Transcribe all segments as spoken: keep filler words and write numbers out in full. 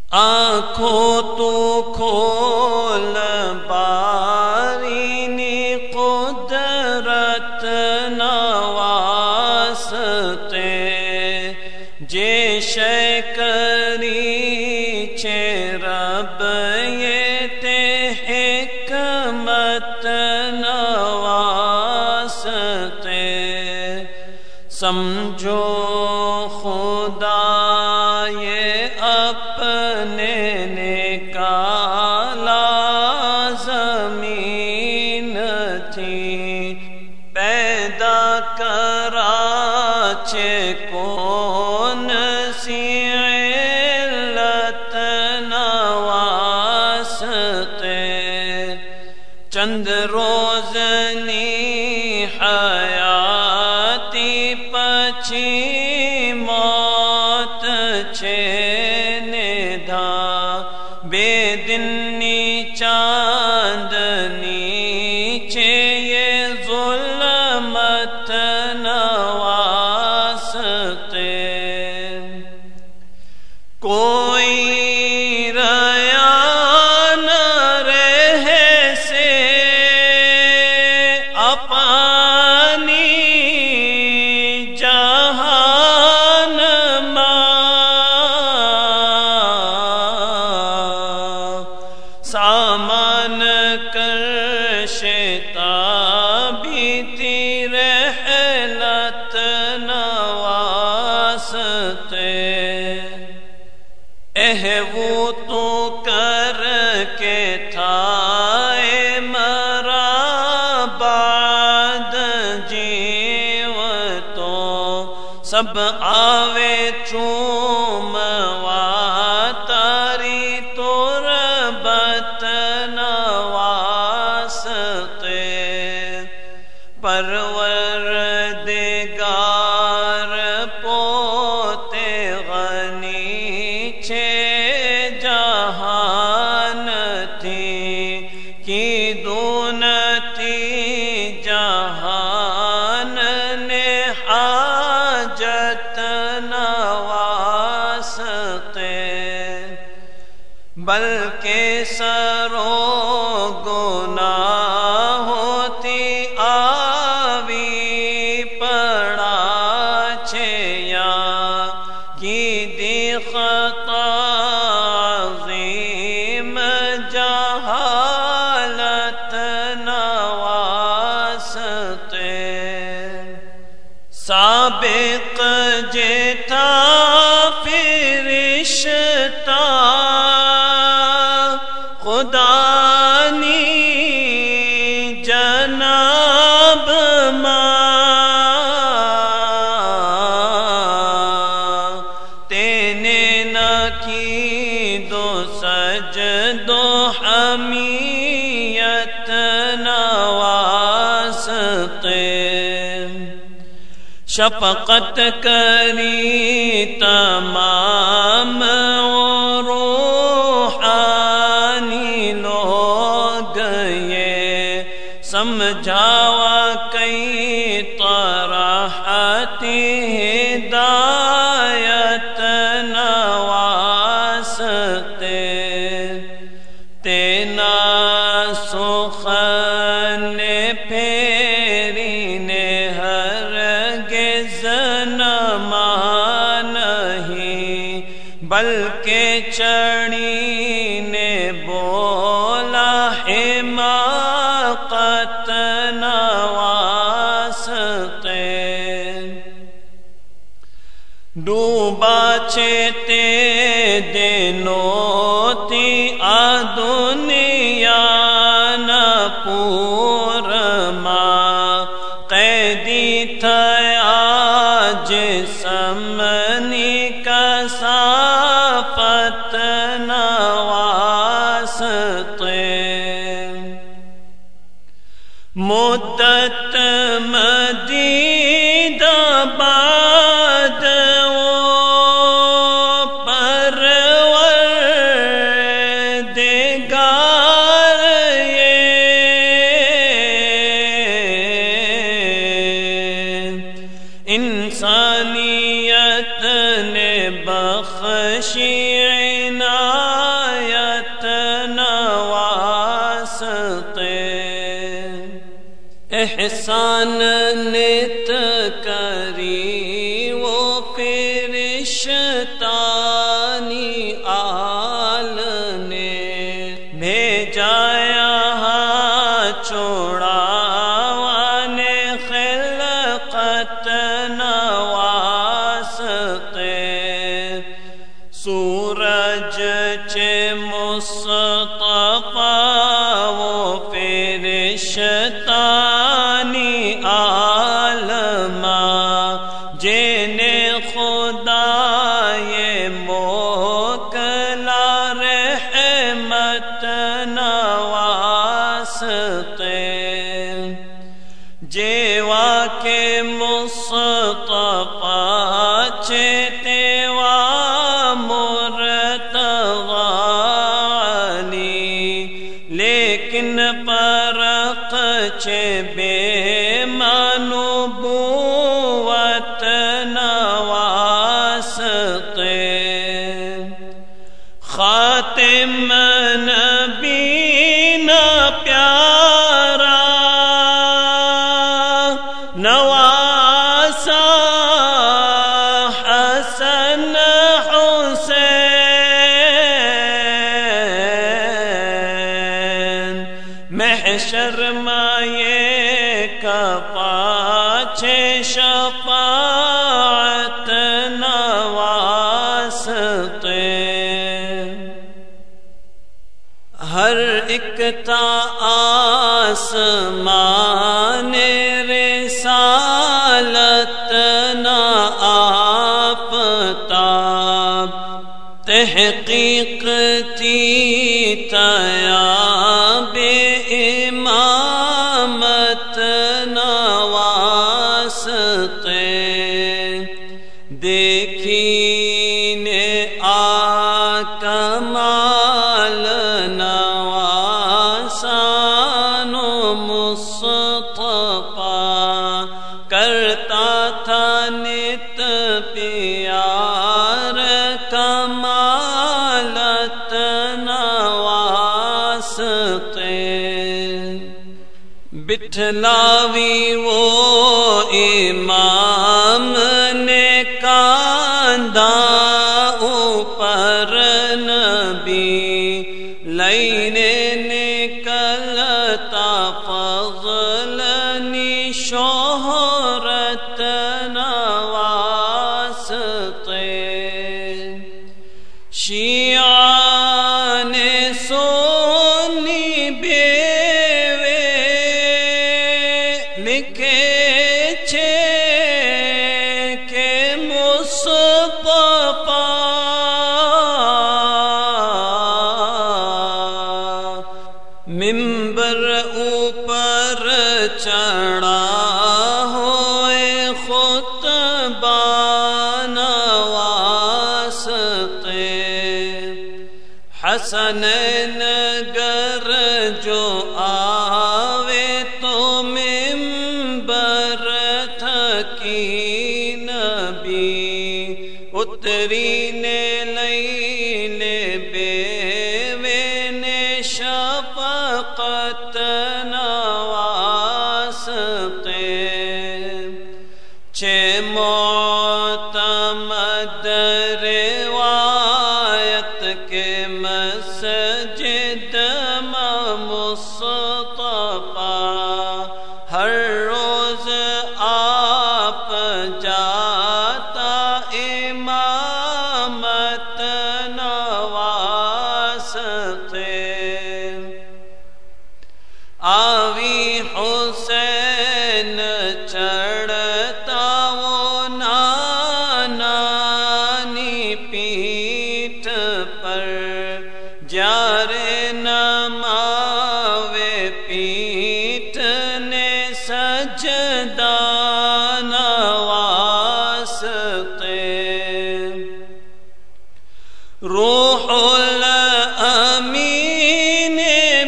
آنکھوں تو کھول بارینی قدرت نواستے جے شے کری چھے رب یہ تے حکمت نواستے سمجھو خدا یہ اپنے نکالا زمین تھی پیدا کرا چھے کون سی علت نواستے چند روزنی حیاتی پچھی موت چھے ندھا بے دنی چاندنی چھے یہ ظلمت نواستے کوئی ریا نہ رہے سے اپانی جہان ماں سامان کر شتابی تی رحلت نواستے اے وہ تو کر کے تھا اے مرا بعد جیو تو سب آوے چوموا تاری تربت نواستے پروردگار پوتے غنی چھے جہان تھی کی دونتی جہان نے حاجت نواستے بلکہ سرو گناہ ہوتی آوی پڑا چھے یا کی دی خطا عظیم جہالت نواستے سابق جتا فرشتہ خدا نی جناب ماں تینے نہ کی دو سجدو حمیت نواستے شفقت کری تمام روحانی لوگ یہ سمجھاوا کئی طرحتی ہدایت نواستے تینا سخن پھیری نے ہرگز نما نہیں بلکہ چڑی نے بولا حماقت نواستے ڈوبا چھتے دنوتی آ دنیا نہ پورما قیدی تھیا جسمنی کثافت نواستے مدت مدید بعد پروردگار انسانیت نے بخشی عنایت احسان نت کری وہ فرشتانی آل نے بھیجا یہاں چھوڑاوان خلقت نواسطے سورج چے مصطفیٰ وہ فرشتانی عالما جن خدا یہ موکلا رحمت نواسطے جیوا کے مصطفیٰ چیتے لیکن پرق چے بے منبوت نواسطے خاتم نبینا پیارا نواسا حسن محشر مائے کا پاچھے شفاعت نواسطے ہر ایک تا آسمان رسالت نا آفتاب تحقیق تی تیاب امامت نواسطے دیکھینے آکمال نواسان و مصطفیٰ کرتا تھا نت پیار کمالت نواسطے بٹھلاوی وہ امام نے کاندھا اوپر نبی لینے نکلتا فضلنی شہرت نواسطے شیعان سونی بیوے لکھے چھے کہ مصطفیٰ منبر اوپر چڑھا ہوئے خطبہ نواسطے حسن نگر جو آوے تو منبر تھکی نبی اتری نے لیلے بیوے نے شفقت نواسطے چھے معتمد روایت کے مسجد مصطفیٰ ہر روز آپ جاتا امامت نواسطے آوی حسین چڑھتا وہ نانانی پیٹھ پر جارے نماوے پیٹھ نے سجدہ نواسطے روح الامین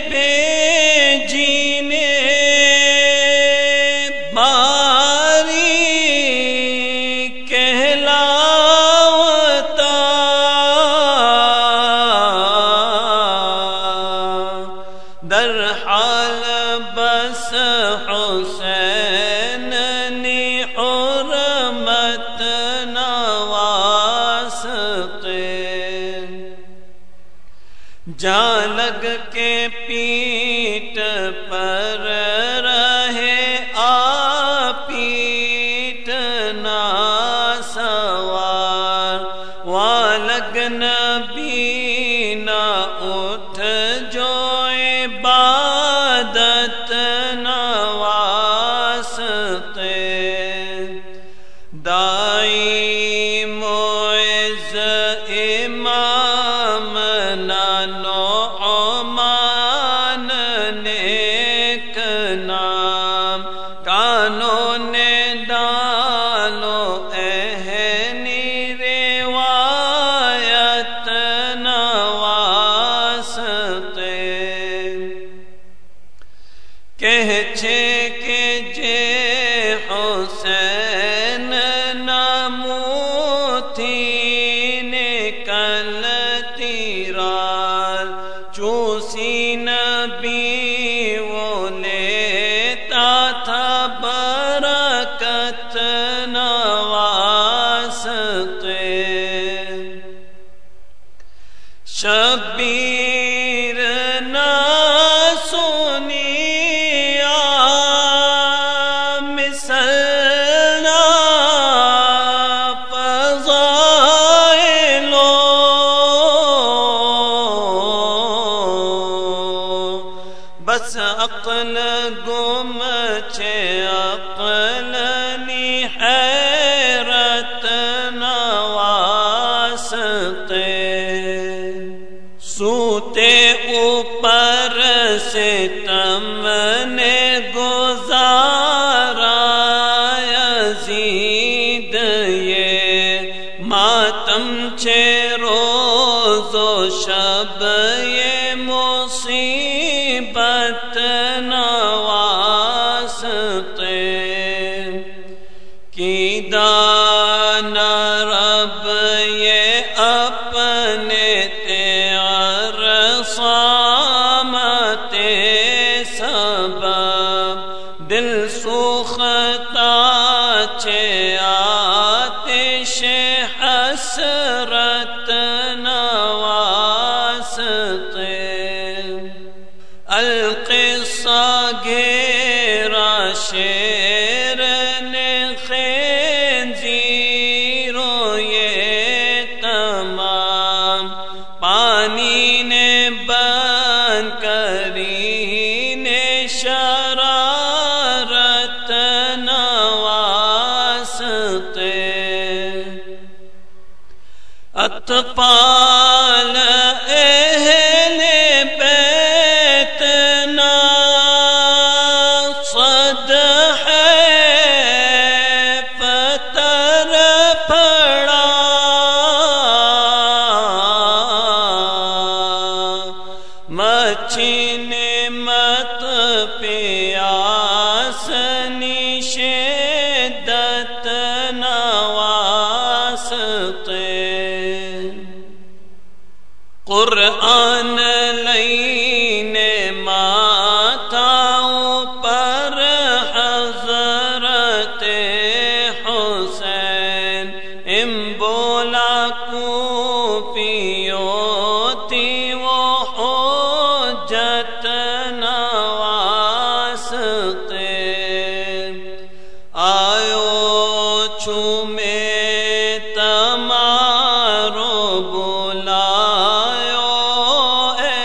بھیجینے باری کہلاوتا در حال بس حسین جہاں لگ کے پیٹ پر رہے آ پیٹنا سوار، وہاں لگ نبی نہ اٹھ جو عبادت نواستے، دائی معز امام نعمان نیک نام، کانوں نے ڈالو اہنی روایت نواستے، کہچے کہ جے حسین نموتھی نکلتی رال، چوسی نبی وہ لیتا تھا برکت نواستے، شبیر نہ سنیا مثلنا فضائلو، بس عقل گم چھے عقل نی حیرت نواستے، سوتے اوپر سے تم نے گزارا یزید یہ ماتم چھے روز و شب یہ مصیبت نواستے، کی دانا رب یہ اپنے صامت سبب، دل سوختا چھے آتش حسرت نواستے، القصہ گھیرا شیر نے خنزیرو یہ تمام، پانی نے بند کری نے شرارت نواستے، اطفال اہل بیت نا صد ہے پتر پڑا، مچھی نے مت پیاس نی شدت نواستے، قرآن لینے ماتھاؤں پر حضرت حسین، ام بولا کوفیوتی وہ حجت نواستے، آیو چھومے تمارو بلایو اے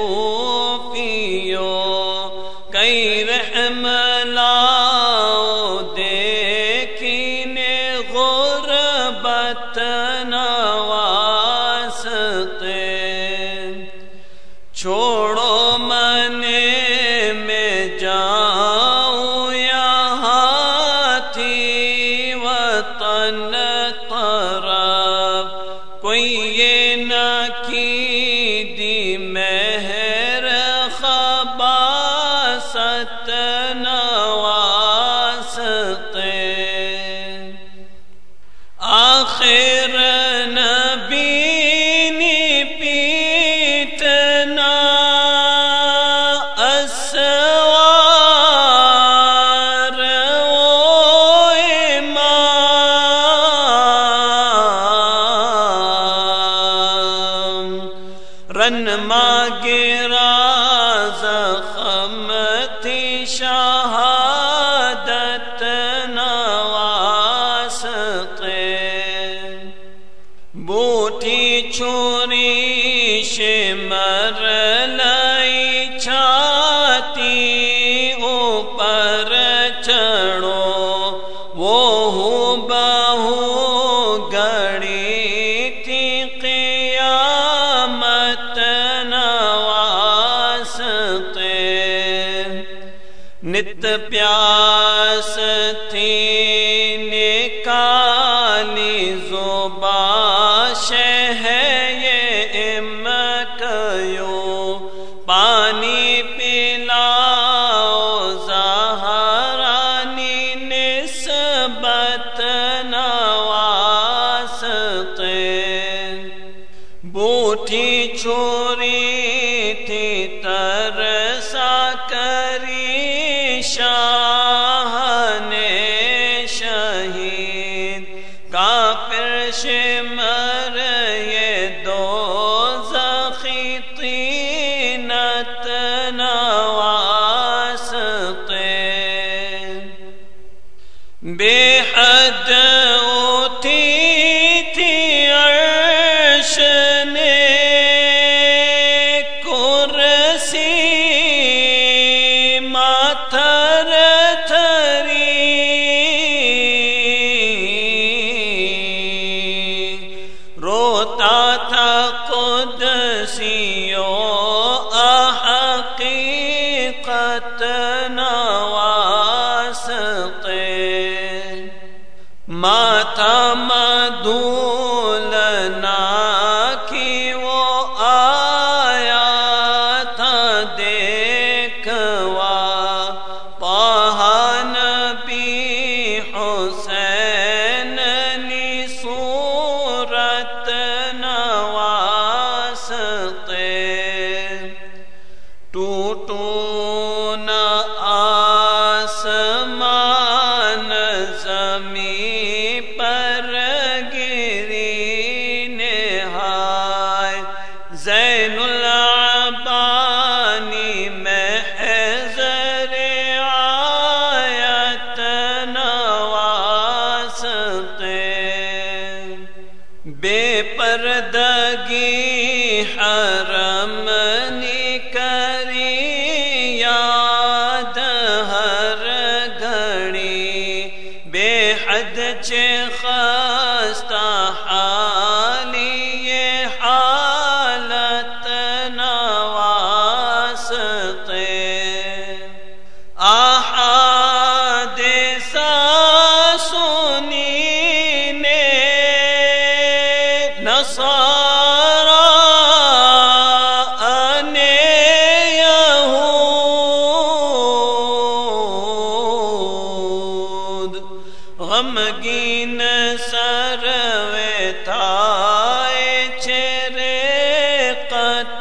کوفیو، کئی رحم لاؤ دیکھینے غربت نواستے، چھوڑو منے میں جاؤں یہاں تھی وطن طرف، کوئی یہ نہ کی دی مہر خباست نواستے، آخر نبی نی پیٹنا اسوار و امام، رنما گرا زخم تھی شہادت نواسطے، بوٹی چھری شمر لائی چھاتی اوپر چڑھو، وہ ہو بہو گڑی تھی قیامت نواسطے، نت پیاس تھی نکالی زبان شہ یہ امکیو، پانی پلاؤ زہرانی نسبت نواسطے، بوٹھی چھری تھی ترسا کری شاہ نے شہید، کافر شمر یہ دوزخی طینت نواسطے، بے حد اٹھی تھی عرش نے کرسی، ماتھر تھری روتا تھا قدسیو احقیقت نواسطے، ماتھا مدولنا کی وہ آیا تھا دیکھوا، طہ نبی حسین نی صورت نواسطے، ٹوٹو نہ آسمان زمین پر گری نہائے، زین العبانی محض رعایت نواسطے، بے پردگی حرم نی کری یاد ہر گھڑی، بے حد چے خستہ حالی یہ حالت نواسطے، احادیث سنی نے نصارا انے یہود، غمگین سروے تھائے چہرے قط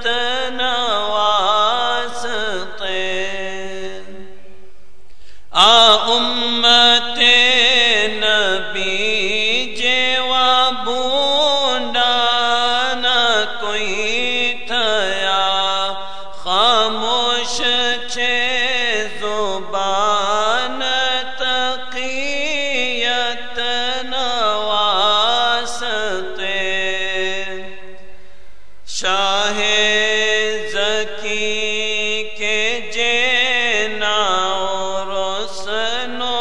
نواسطے، آ امت نبی جیوا بونڈا نہ کوئی تھیا، خاموش چھے زبان تقیت نواسطے، شاہ زکی کے جینا رسنو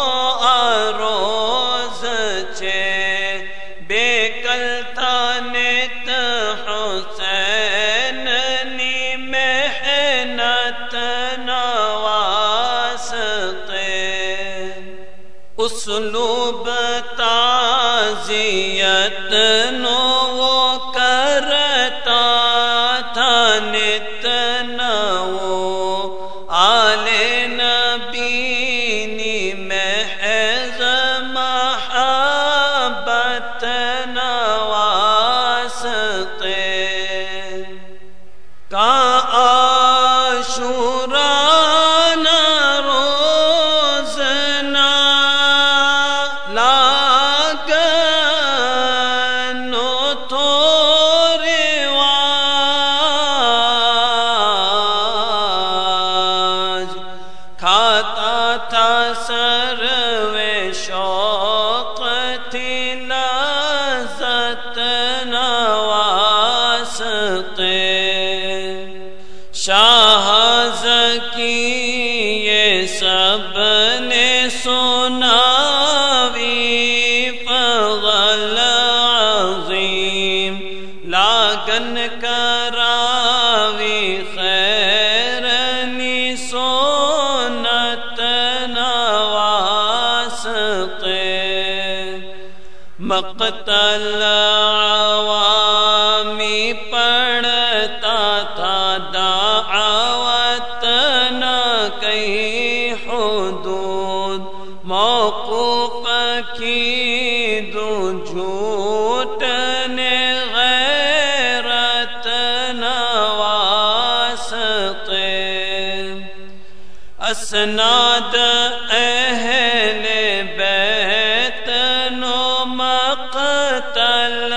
آروز چھے، بے کلتانت حسین نی محنت نواسطے، اسلوب تعزیت نو وہ کرتا تھا نت نو، آل نبی نی محض محبت نواسطے، کا عاشورا نہ روز نہ لاگ شاہ زکی یہ سب نے سناوی فضل عظیم لاگن کراوی خیرنی سنت نواسطے مقتل عوامی پڑھتا تھا دعوت نہ کئی حدود موقوف کی دو جھوٹ نے غیرت نواسطے اسناد اہل بیت نو مقتل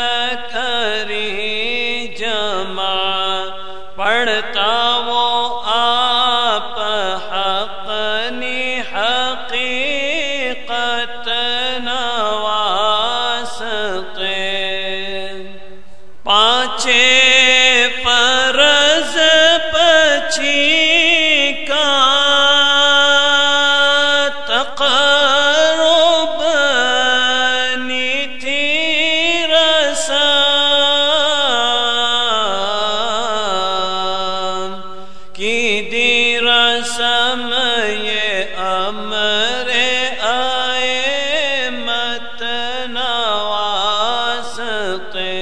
کری جمع پڑھتا وہ آپ حقنی حقیقت نواسطے پانچے فرض پچھی کا تقرب نی تھی رسم کی دی رسم یہ امر ائمت نواسطے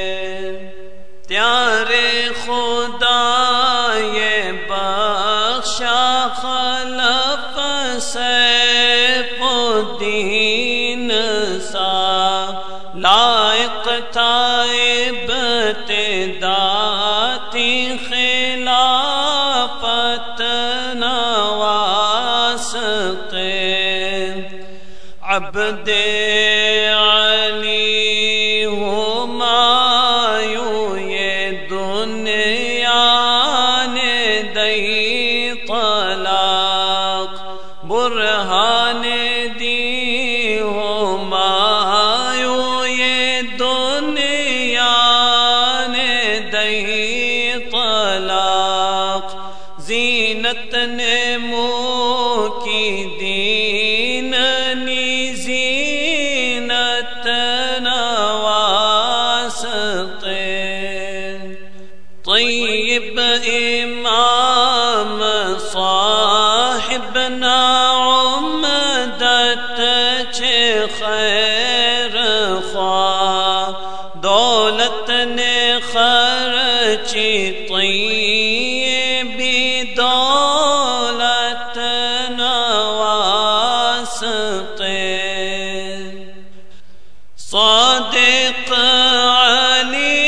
پیارے خدا یہ بخشا خلف سیف الدین سا لائق تھا ابتداتی خلافت نواسطے عبد علی ہمایوں یہ دنیا نے دئی طلاق برہان دی ہمایوں یہ دنیا نے دئی طلاق زینت نے منہ کی دین نی زینت نواسطے طیب امام صاحب نعمدت چھ خیر خواہ دولت نے خرچی طیبی دولت نواسطے صادق علی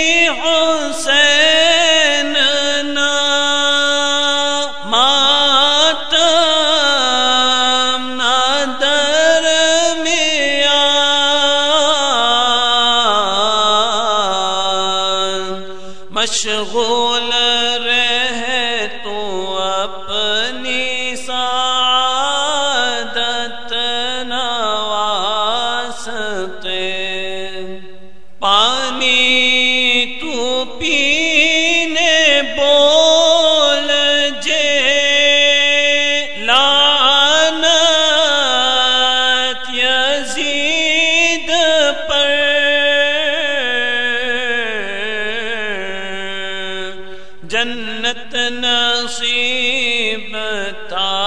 حسین نا ماتم نا درمیان مشغول رہ تو اپنی سعادت نواسطے پانی تو پینے بول جے لعنت یزید پر جنت نصیب تھا